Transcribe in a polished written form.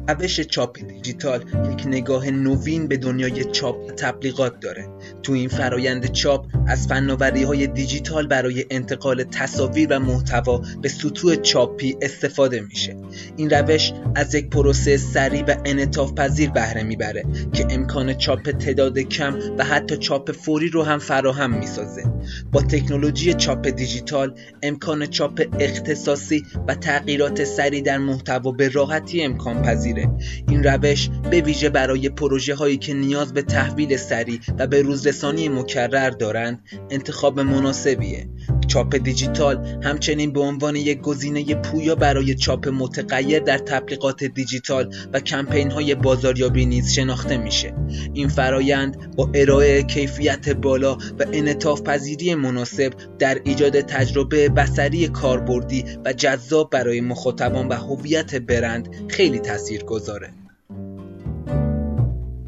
روش چاپ دیجیتال یک نگاه نوین به دنیای چاپ و تبلیغات داره. تو این فرایند چاپ از فناوری‌های دیجیتال برای انتقال تصاویر و محتوا به سطوح چاپی استفاده میشه. این روش از یک پروسه سریع و انعطاف پذیر بهره میبره که امکان چاپ تعداد کم و حتی چاپ فوری رو هم فراهم میسازه. با تکنولوژی چاپ دیجیتال امکان چاپ اختصاصی و تغییرات سریع در محتوا به راحتی امکان پذیره. این روش به ویژه برای پروژه هایی که نیاز به تحویل سریع و به روزرسانی مکرر دارند انتخاب مناسبیه. چاپ دیجیتال همچنین به عنوان یک گزینه پویا برای چاپ متغیر در تبلیغات دیجیتال و کمپین های بازاریابی نیز شناخته میشه. این فرایند با ارائه کیفیت بالا و انعطاف پذیری مناسب در ایجاد تجربه بصری کاربردی و جذاب برای مخاطبان و هویت برند خیلی تاثیرگذاره.